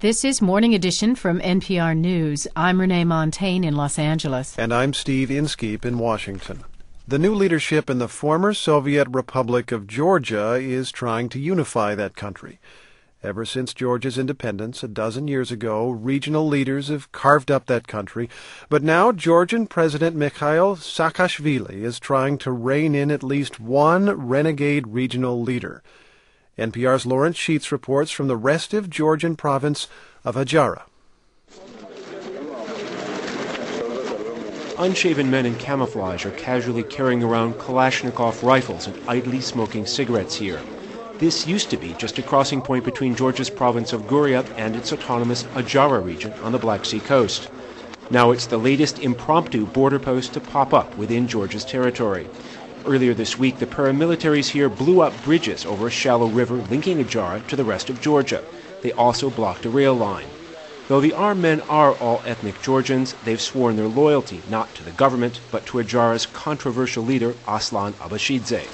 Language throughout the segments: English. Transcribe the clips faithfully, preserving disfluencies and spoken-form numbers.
This is Morning Edition from N P R News. I'm Renee Montaigne in Los Angeles. And I'm Steve Inskeep in Washington. The new leadership in the former Soviet Republic of Georgia is trying to unify that country. Ever since Georgia's independence a dozen years ago, regional leaders have carved up that country. But now Georgian President Mikhail Saakashvili is trying to rein in at least one renegade regional leader. N P R's Lawrence Sheets reports from the restive Georgian province of Hadjara. Unshaven men in camouflage are casually carrying around Kalashnikov rifles and idly smoking cigarettes here. This used to be just a crossing point between Georgia's province of Guria and its autonomous Hadjara region on the Black Sea coast. Now it's the latest impromptu border post to pop up within Georgia's territory. Earlier this week, the paramilitaries here blew up bridges over a shallow river linking Hadjara to the rest of Georgia. They also blocked a rail line. Though the armed men are all ethnic Georgians, they've sworn their loyalty not to the government, but to Hadjara's controversial leader, Aslan Abashidze.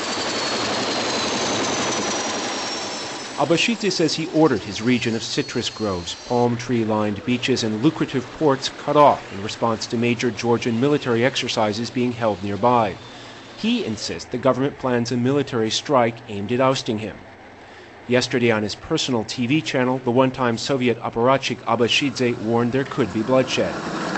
Abashidze says he ordered his region of citrus groves, palm tree-lined beaches, and lucrative ports cut off in response to major Georgian military exercises being held nearby. He insists the government plans a military strike aimed at ousting him. Yesterday on his personal T V channel, the one-time Soviet apparatchik Abashidze warned there could be bloodshed.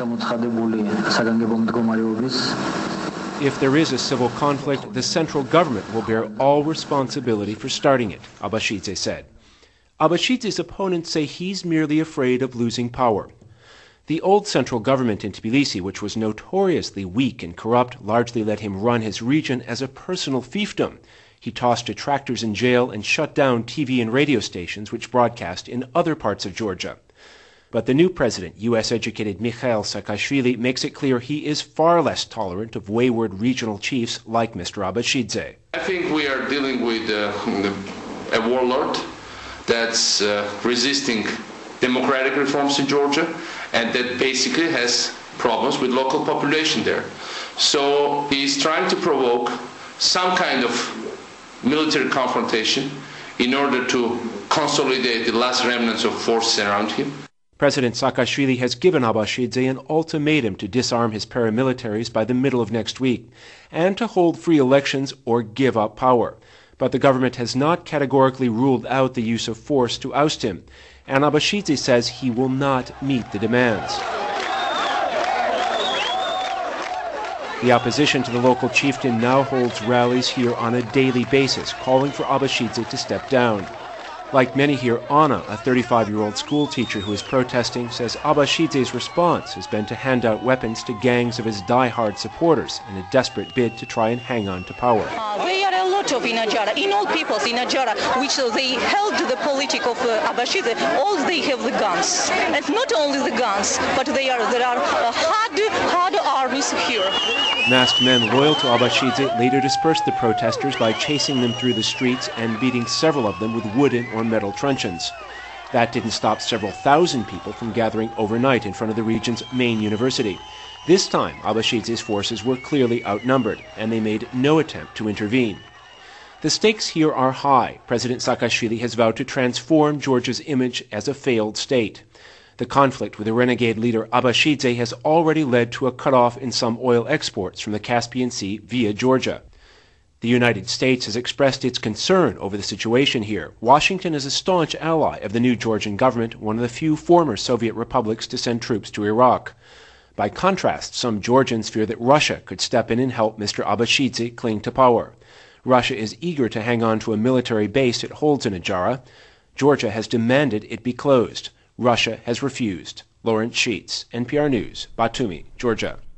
If there is a civil conflict, the central government will bear all responsibility for starting it, Abashidze said. Abashidze's opponents say he's merely afraid of losing power. The old central government in Tbilisi, which was notoriously weak and corrupt, largely let him run his region as a personal fiefdom. He tossed detractors in jail and shut down T V and radio stations which broadcast in other parts of Georgia. But the new president, U S-educated Mikhail Saakashvili, makes it clear he is far less tolerant of wayward regional chiefs like Mister Abashidze. I think we are dealing with uh, a warlord that's uh, resisting democratic reforms in Georgia, and that basically has problems with local population there. So he's trying to provoke some kind of military confrontation in order to consolidate the last remnants of forces around him. President Saakashvili has given Abashidze an ultimatum to disarm his paramilitaries by the middle of next week and to hold free elections or give up power. But the government has not categorically ruled out the use of force to oust him, and Abashidze says he will not meet the demands. The opposition to the local chieftain now holds rallies here on a daily basis, calling for Abashidze to step down. Like many here, Anna, a thirty-five-year-old school teacher who is protesting, says Abashidze's response has been to hand out weapons to gangs of his die-hard supporters in a desperate bid to try and hang on to power. Uh, there are a lot of in Hadjara, in all peoples in Hadjara, which uh, they held the politic of uh, Abashidze. All they have the guns, and not only the guns, but they are there are uh, hard, hard armies here. Masked men loyal to Abashidze later dispersed the protesters by chasing them through the streets and beating several of them with wooden or metal truncheons. That didn't stop several thousand people from gathering overnight in front of the region's main university. This time, Abashidze's forces were clearly outnumbered, and they made no attempt to intervene. The stakes here are high. President Saakashvili has vowed to transform Georgia's image as a failed state. The conflict with the renegade leader Abashidze has already led to a cutoff in some oil exports from the Caspian Sea via Georgia. The United States has expressed its concern over the situation here. Washington is a staunch ally of the new Georgian government, one of the few former Soviet republics to send troops to Iraq. By contrast, some Georgians fear that Russia could step in and help Mister Abashidze cling to power. Russia is eager to hang on to a military base it holds in Hadjara. Georgia has demanded it be closed. Russia has refused. Lawrence Sheets, N P R News, Batumi, Georgia.